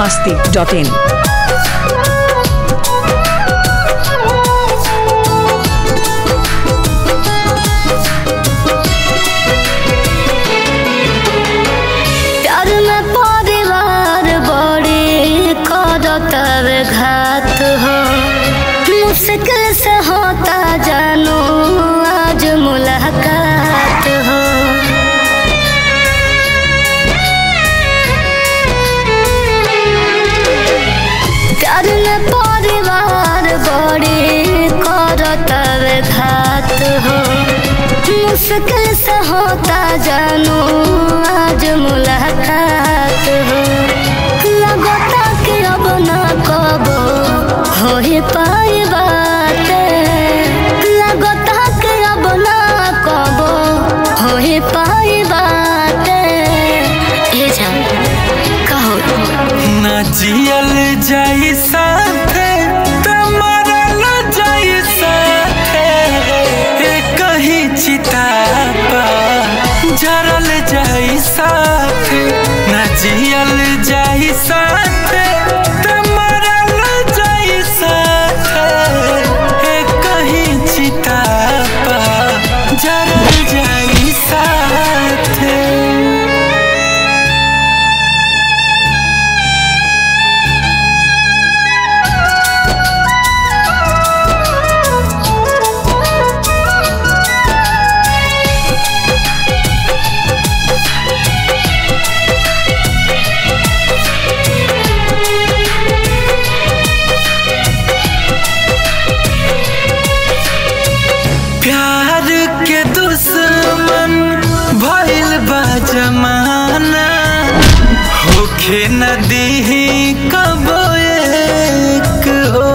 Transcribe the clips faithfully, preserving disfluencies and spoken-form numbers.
masti dot in. घात हो मुश्किल से होता जानू आज मुलाकात हो। प्यार में परिवार बड़ी करत घात हो मुश्किल से होता जानू आज मुलाकात हो। लगता कि अब ना कबो हो ही पाई बातें, लगता कि अब ना कबो हो ही पाई बातें। ये जान कहो ना जियल जाई साथे त मरल जाई साथे, कहीं चिता पा जरल जाई साथे। ना जियल जाई साथे त मरल जाई साथे, कहीं चिता पा जरल जाई साथे। प्यार के दुश्मन भइल बा जमाना, होखे न दीही कबो एक हो।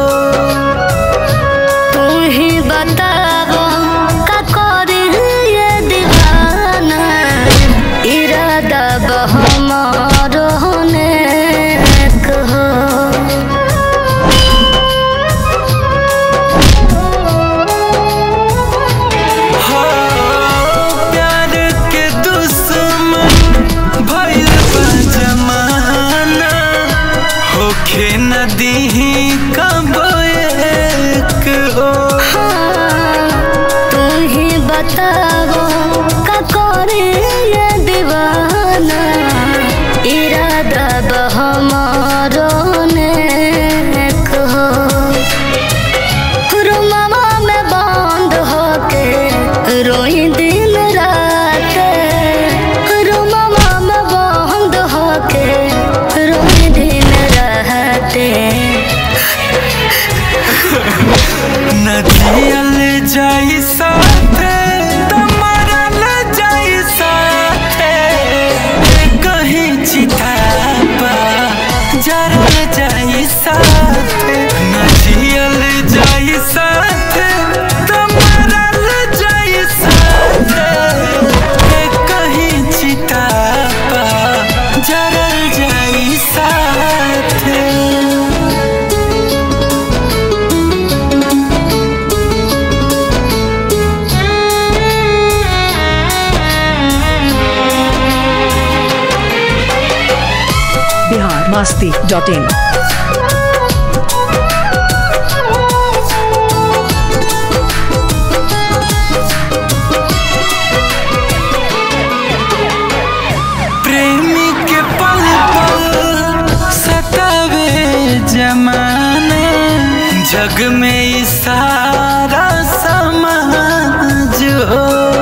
तू ही बतावो का करी ये दीवाना, इरादा बहमारो नेक हो। होखे न दीही कबो एक हो। तू ही बतावो का करे ये दीवाना, इरादा बहमारो नेक हो। रुमावा में बंद होके रोई दिन रात, रुमावा में बंद होके रोई दिन न जियल जाई साथे त मरल जाई साथे, कहीं चिता पा जरल जाई साथे। न जियल जाई साथे त मरल जाई साथे, कहीं चिता पा जरल जाई साथे। masti dot in. प्रेमी के पल पल सतावे जमाना, जग में सारा समाज हो।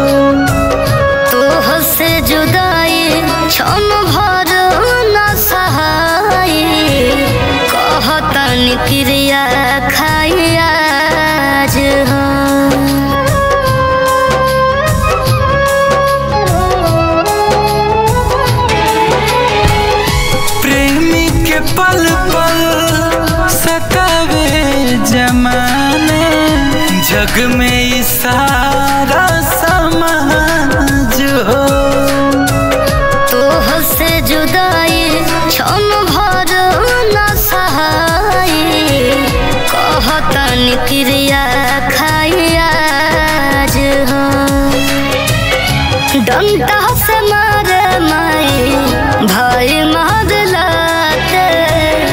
तोह से जुदाई क्षण भर न सहाई, कहतन क्रिया खाई आज हो। प्रेमी के पल पल सतावे जमाना, जग में सारा समाज हो। तोह से जुदाई क्षण भर न सहाई, कहतन क्रिया खाई आज हो। डंटा से मारे माई भाई मार लाते,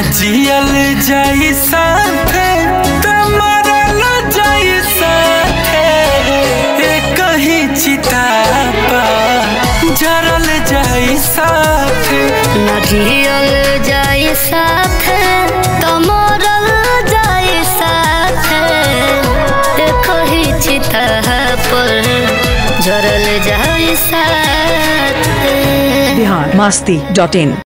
जियल जाई साथे त मरल जाई साथे एक ही चिता पर जरल जाई साथे न जियल जाई साथे त मरल जाई साथे एक ही चिता पर जरल जाई साथे। बिहार मस्ती डॉट इन।